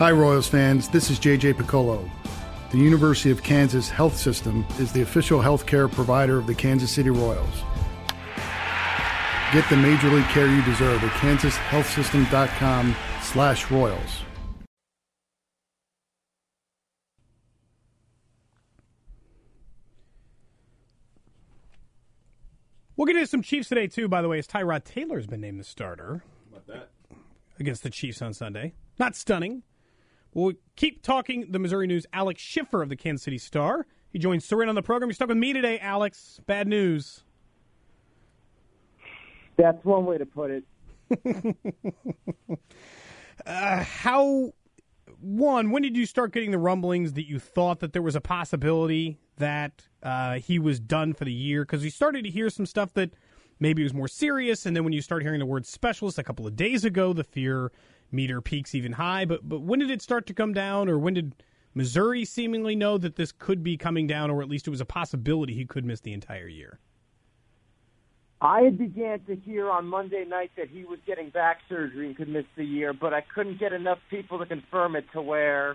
Hi, Royals fans. This is J.J. Piccolo. The University of Kansas Health System is the official health care provider of the Kansas City Royals. Get the major league care you deserve at kansashealthsystem.com/Royals. We'll get into some Chiefs today, too, by the way, as Tyrod Taylor's been named the starter. How about that? Against the Chiefs on Sunday. Not stunning. We'll keep talking the Missouri News. Alex Schiffer of the Kansas City Star. He joins Sorin on the program. You're stuck with me today, Alex. Bad news. That's one way to put it. When did you start getting the rumblings that you thought that there was a possibility that he was done for the year? Because we started to hear some stuff that maybe was more serious, and then when you start hearing the word specialist a couple of days ago, the fear meter peaks even high. But when did it start to come down, or when did Missouri seemingly know that this could be coming down, or at least it was a possibility he could miss the entire year? I had began to hear on Monday night that he was getting back surgery and could miss the year, but I couldn't get enough people to confirm it to where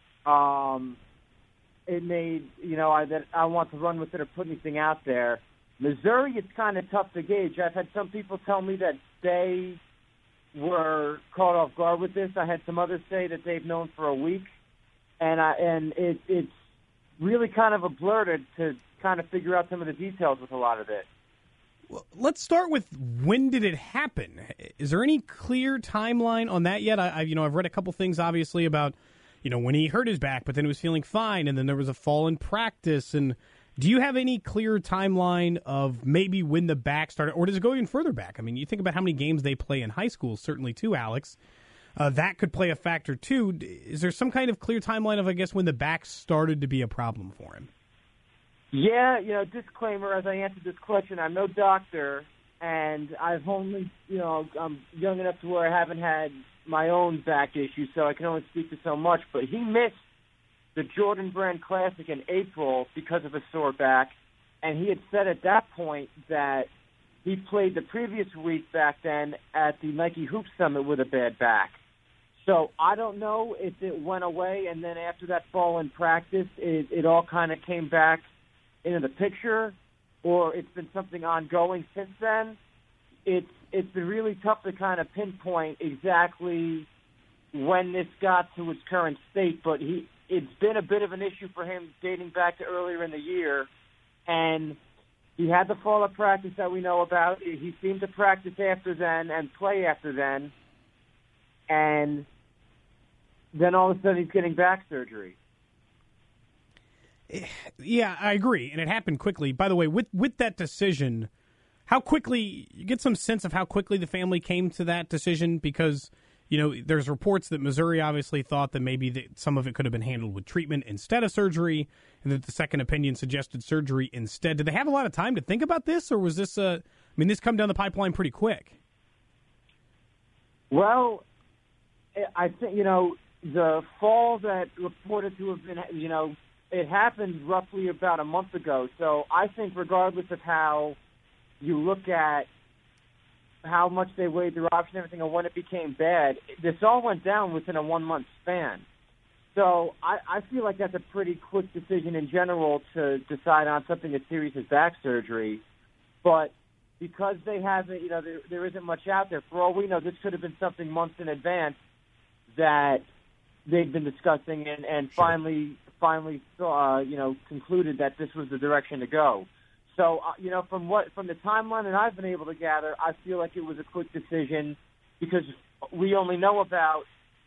it made, that I want to run with it or put anything out there. Missouri, it's kind of tough to gauge. I've had some people tell me that they were caught off guard with this. I had some others say that they've known for a week, and it's really kind of a blur to kind of figure out some of the details with a lot of it. Well, let's start with when did it happen? Is there any clear timeline on that yet? I've read a couple things, obviously, about when he hurt his back, but then he was feeling fine, and then there was a fall in practice. And do you have any clear timeline of maybe when the back started, or does it go even further back? I mean, you think about how many games they play in high school, certainly too, Alex. That could play a factor too. Is there some kind of clear timeline of, I guess, when the back started to be a problem for him? Yeah, disclaimer, as I answered this question, I'm no doctor, and I've only, I'm young enough to where I haven't had my own back issues, so I can only speak to so much. But he missed the Jordan Brand Classic in April because of a sore back, and he had said at that point that he played the previous week back then at the Nike Hoop Summit with a bad back. So I don't know if it went away, and then after that fall in practice, it all kind of came back into the picture, or it's been something ongoing since then. It's been really tough to kind of pinpoint exactly when this got to its current state, but it's been a bit of an issue for him dating back to earlier in the year, and he had the fall of practice that we know about. He seemed to practice after then and play after then, and then all of a sudden he's getting back surgery. Yeah, I agree, and it happened quickly. By the way, with that decision, how quickly, you get some sense of how quickly the family came to that decision? Because, there's reports that Missouri obviously thought that maybe some of it could have been handled with treatment instead of surgery, and that the second opinion suggested surgery instead. Did they have a lot of time to think about this, or was this this come down the pipeline pretty quick? Well, I think, the fall that reported to have been, it happened roughly about a month ago. So I think regardless of how you look at how much they weighed their option, everything, and when it became bad, this all went down within a 1-month span. So I feel like that's a pretty quick decision in general to decide on something as serious as back surgery. But because they haven't, there isn't much out there, for all we know, this could have been something months in advance that they've been discussing and finally concluded that this was the direction to go. So, from the timeline that I've been able to gather, I feel like it was a quick decision because we only know about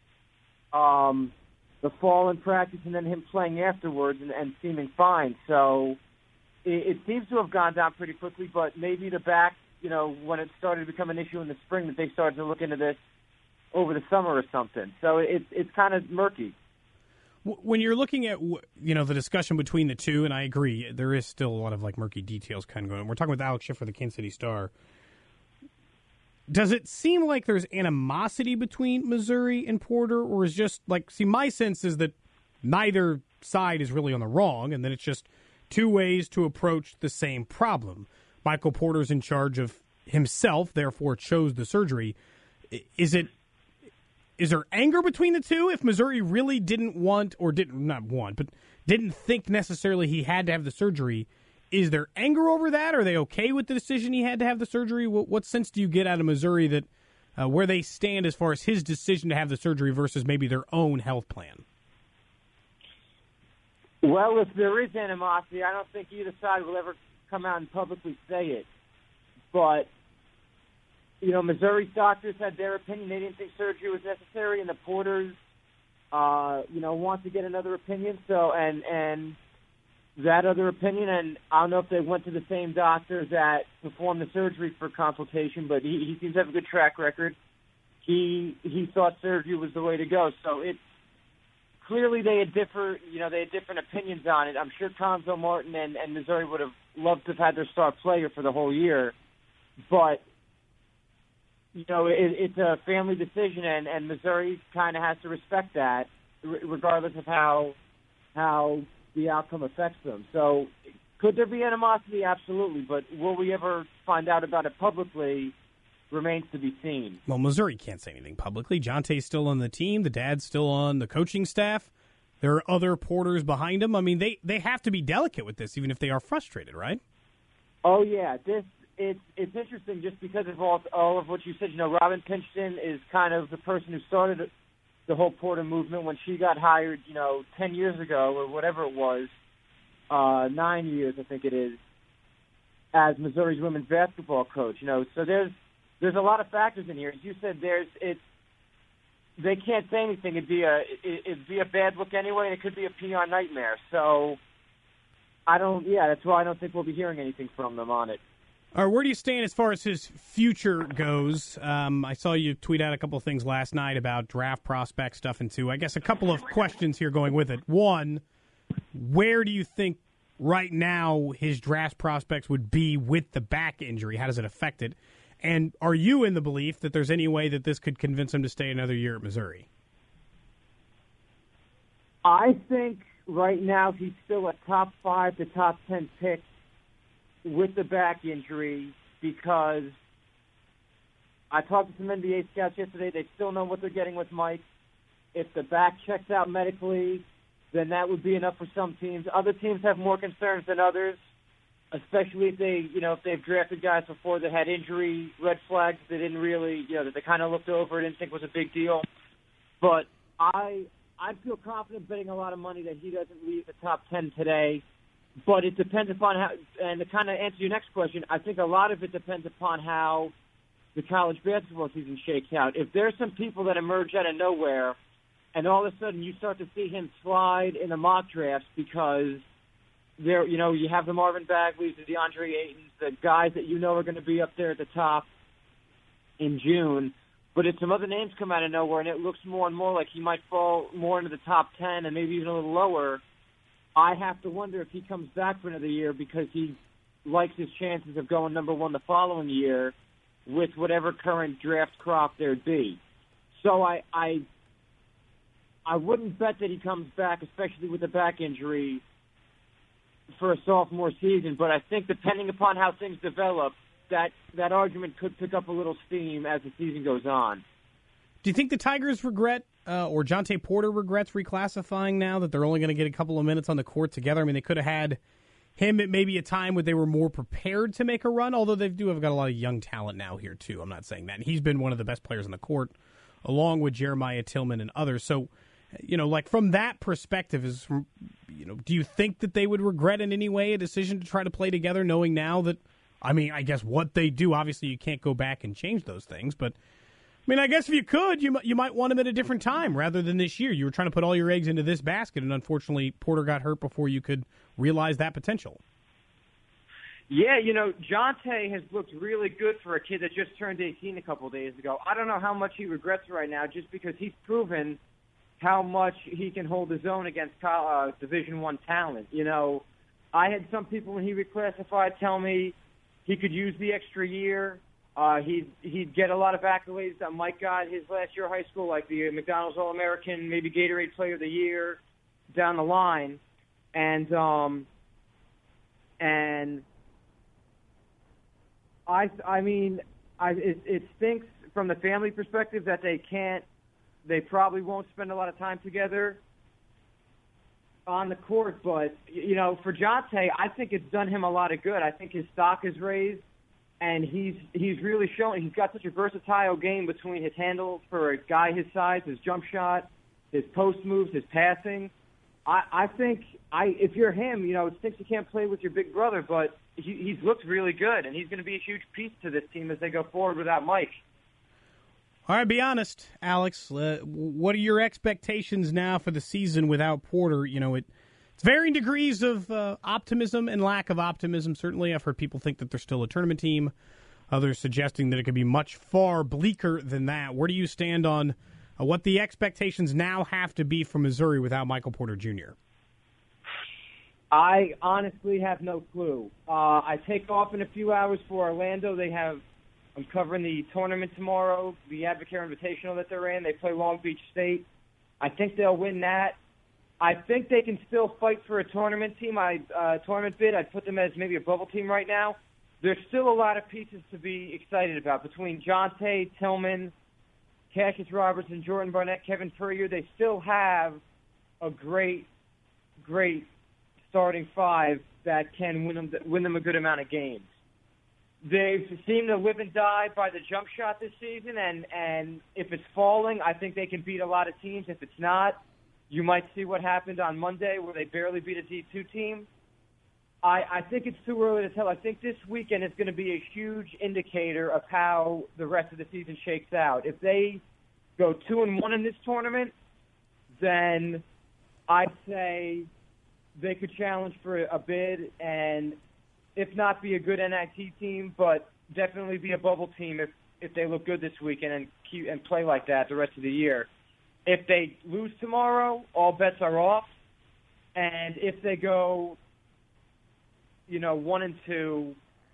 the fall in practice and then him playing afterwards and seeming fine. So it seems to have gone down pretty quickly, but maybe the back, when it started to become an issue in the spring, that they started to look into this over the summer or something. So it's kind of murky. When you're looking at, the discussion between the two, and I agree, there is still a lot of murky details kind of going on. We're talking with Alex Schiffer, the Kansas City Star. Does it seem like there's animosity between Missouri and Porter, or is just my sense is that neither side is really on the wrong, and then it's just two ways to approach the same problem. Michael Porter's in charge of himself, therefore chose the surgery. Is it is there anger between the two? If Missouri really didn't want, or didn't think necessarily he had to have the surgery, is there anger over that? Are they okay with the decision he had to have the surgery? What sense do you get out of Missouri that where they stand as far as his decision to have the surgery versus maybe their own health plan? Well, if there is animosity, I don't think either side will ever come out and publicly say it. But, Missouri's doctors had their opinion. They didn't think surgery was necessary, and the Porters, want to get another opinion. So, and that other opinion, and I don't know if they went to the same doctor that performed the surgery for consultation, but he seems to have a good track record. He thought surgery was the way to go. So clearly they had different opinions on it. I'm sure Cuonzo Martin and Missouri would have loved to have had their star player for the whole year, but it's a family decision, and Missouri kind of has to respect that, regardless of how the outcome affects them. So could there be animosity? Absolutely. But will we ever find out about it publicly remains to be seen. Well, Missouri can't say anything publicly. Jonte's still on the team. The dad's still on the coaching staff. There are other Porters behind him. I mean, they have to be delicate with this, even if they are frustrated, right? Oh, yeah. It's interesting just because of all of what you said. Robin Pinchton is kind of the person who started the whole Porter movement when she got hired, 10 years ago or whatever it was, 9 years I think it is, as Missouri's women's basketball coach. So there's a lot of factors in here. As you said, they can't say anything. It'd be a bad look anyway, and it could be a PR nightmare. So that's why I don't think we'll be hearing anything from them on it. All right, where do you stand as far as his future goes? I saw you tweet out a couple of things last night about draft prospect stuff, and two, I guess a couple of questions here going with it. One, where do you think right now his draft prospects would be with the back injury? How does it affect it? And are you in the belief that there's any way that this could convince him to stay another year at Missouri? I think right now he's still a top 5 to top 10 pick with the back injury, because I talked to some NBA scouts yesterday. They still know what they're getting with Mike. If the back checks out medically, then that would be enough for some teams. Other teams have more concerns than others, especially if they've drafted guys before that had injury red flags they didn't really, that they kind of looked over and didn't think was a big deal. But I'd feel confident betting a lot of money that he doesn't leave the top 10 today. But it depends upon how, and to kind of answer your next question, I think a lot of it depends upon how the college basketball season shakes out. If there's some people that emerge out of nowhere, and all of a sudden you start to see him slide in the mock drafts because you have the Marvin Bagleys, the DeAndre Aytons, the guys that are going to be up there at the top in June. But if some other names come out of nowhere and it looks more and more like he might fall more into the top 10 and maybe even a little lower, I have to wonder if he comes back for another year because he likes his chances of going number one the following year with whatever current draft crop there'd be. So I wouldn't bet that he comes back, especially with a back injury, for a sophomore season. But I think depending upon how things develop, that argument could pick up a little steam as the season goes on. Do you think the Tigers regret, or Jonte Porter regrets reclassifying now that they're only going to get a couple of minutes on the court together? I mean, they could have had him at maybe a time where they were more prepared to make a run, although they do have got a lot of young talent now here, too. I'm not saying that. And he's been one of the best players on the court, along with Jeremiah Tillman and others. So, from that perspective, do you think that they would regret in any way a decision to try to play together, knowing now that, I guess what they do, obviously you can't go back and change those things, but I guess if you could, you might want him at a different time rather than this year. You were trying to put all your eggs into this basket, and unfortunately, Porter got hurt before you could realize that potential. Yeah, Jonte has looked really good for a kid that just turned 18 a couple of days ago. I don't know how much he regrets right now, just because he's proven how much he can hold his own against Division I talent. I had some people when he reclassified tell me he could use the extra year. He'd get a lot of accolades that Mike got his last year of high school, like the McDonald's All-American, maybe Gatorade Player of the Year down the line. And it stinks from the family perspective that they can't They probably won't spend a lot of time together on the court, but, for Jonte, I think it's done him a lot of good. I think his stock is raised, and he's really shown he's got such a versatile game between his handle for a guy his size, his jump shot, his post moves, his passing. I think if you're him, it stinks you can't play with your big brother, but he's looked really good, and he's going to be a huge piece to this team as they go forward without Mike. All right, be honest, Alex. What are your expectations now for the season without Porter? It's varying degrees of optimism and lack of optimism. Certainly, I've heard people think that they're still a tournament team. Others suggesting that it could be much far bleaker than that. Where do you stand on what the expectations now have to be for Missouri without Michael Porter Jr.? I honestly have no clue. I take off in a few hours for Orlando. I'm covering the tournament tomorrow, the Advocare Invitational that they're in. They play Long Beach State. I think they'll win that. I think they can still fight for a tournament team. Tournament bid, I'd put them as maybe a bubble team right now. There's still a lot of pieces to be excited about between Jonte, Tillman, Cassius Robertson, Jordan Barnett, Kevin Puryear. They still have a great starting five that can win them a good amount of games. They've seemed to live and die by the jump shot this season, and if it's falling, I think they can beat a lot of teams. If it's not, you might see what happened on Monday where they barely beat a D2 team. I think it's too early to tell. I think this weekend is going to be a huge indicator of how the rest of the season shakes out. If they go 2-1 in this tournament, then I'd say they could challenge for a bid and, if not be a good NIT team, but definitely be a bubble team if they look good this weekend and play like that the rest of the year. If they lose tomorrow, all bets are off. And if they go 1-2,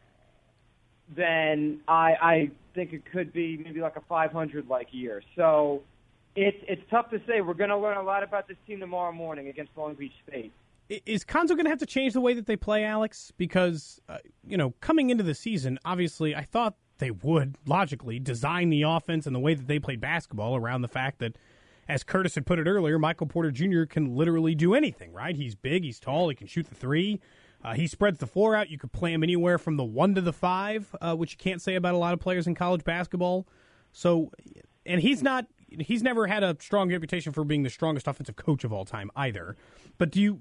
then I think it could be maybe like a 500-like year. So it's tough to say. We're going to learn a lot about this team tomorrow morning against Long Beach State. Is Konzo going to have to change the way that they play, Alex? Because, coming into the season, obviously I thought they would, logically, design the offense and the way that they played basketball around the fact that, as Curtis had put it earlier, Michael Porter Jr. can literally do anything, right? He's big, he's tall, he can shoot the three. He spreads the floor out. You could play him anywhere from the 1 to the 5, which you can't say about a lot of players in college basketball. So, and he's never had a strong reputation for being the strongest offensive coach of all time either. But do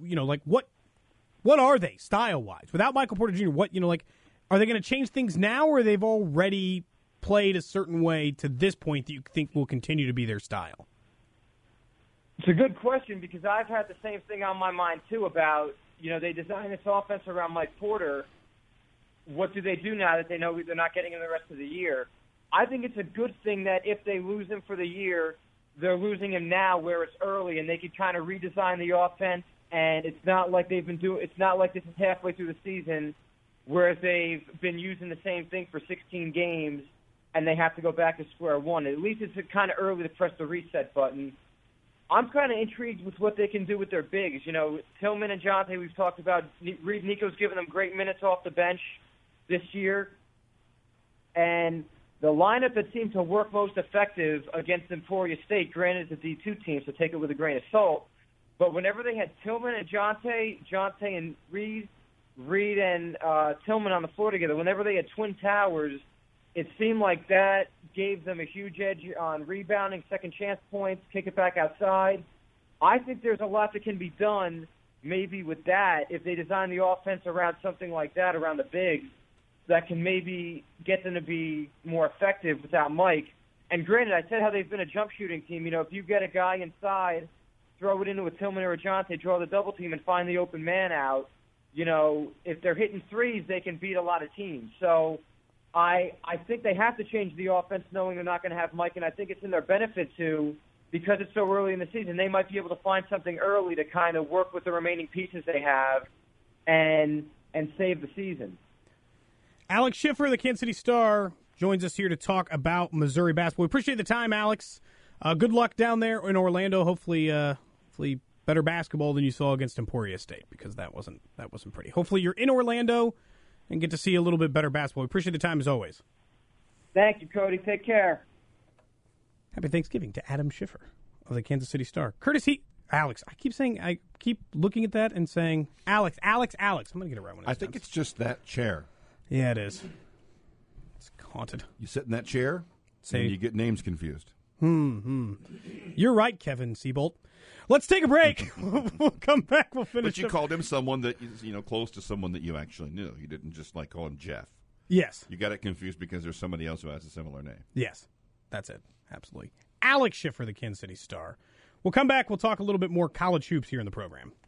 what are they style-wise? Without Michael Porter Jr., are they going to change things now, or they've already played a certain way to this point that you think will continue to be their style? It's a good question because I've had the same thing on my mind, too, about, they design this offense around Mike Porter. What do they do now that they know they're not getting him the rest of the year? I think it's a good thing that if they lose him for the year, they're losing him now where it's early, and they can kind of redesign the offense. And it's not like it's not like this is halfway through the season, whereas they've been using the same thing for 16 games, and they have to go back to square one. At least it's kind of early to press the reset button. I'm kind of intrigued with what they can do with their bigs. Tillman and Jonte, we've talked about. Reed Nico's given them great minutes off the bench this year. And the lineup that seemed to work most effective against Emporia State, granted it's a D2 team, so take it with a grain of salt, but whenever they had Tillman and Jonte and Reed and Tillman on the floor together, whenever they had twin towers, it seemed like that gave them a huge edge on rebounding, second chance points, kick it back outside. I think there's a lot that can be done maybe with that if they design the offense around something like that, around the bigs, that can maybe get them to be more effective without Mike. And granted, I said how they've been a jump shooting team. If you get a guy inside, throw it into a Tillman or a Jonte, draw the double team and find the open man out, if they're hitting threes, they can beat a lot of teams. So I think they have to change the offense knowing they're not going to have Mike, and I think it's in their benefit to, because it's so early in the season, they might be able to find something early to kind of work with the remaining pieces they have and save the season. Alex Schiffer, the Kansas City Star, joins us here to talk about Missouri basketball. We appreciate the time, Alex. Good luck down there in Orlando. Hopefully better basketball than you saw against Emporia State, because that wasn't pretty. Hopefully you're in Orlando and get to see a little bit better basketball. We appreciate the time as always. Thank you, Cody. Take care. Happy Thanksgiving to Adam Schiffer of the Kansas City Star. Alex. I keep looking at that and saying, Alex. I'm going to get it right when I think it's just that chair. Yeah, it is. It's haunted. You sit in that chair, and you get names confused. You're right, Kevin Seabolt. Let's take a break. We'll come back. We'll finish. But you called him someone that is, close to someone that you actually knew. You didn't just call him Jeff. Yes. You got it confused because there's somebody else who has a similar name. Yes, that's it. Absolutely. Alex Schiffer, the Kansas City Star. We'll come back. We'll talk a little bit more college hoops here in the program.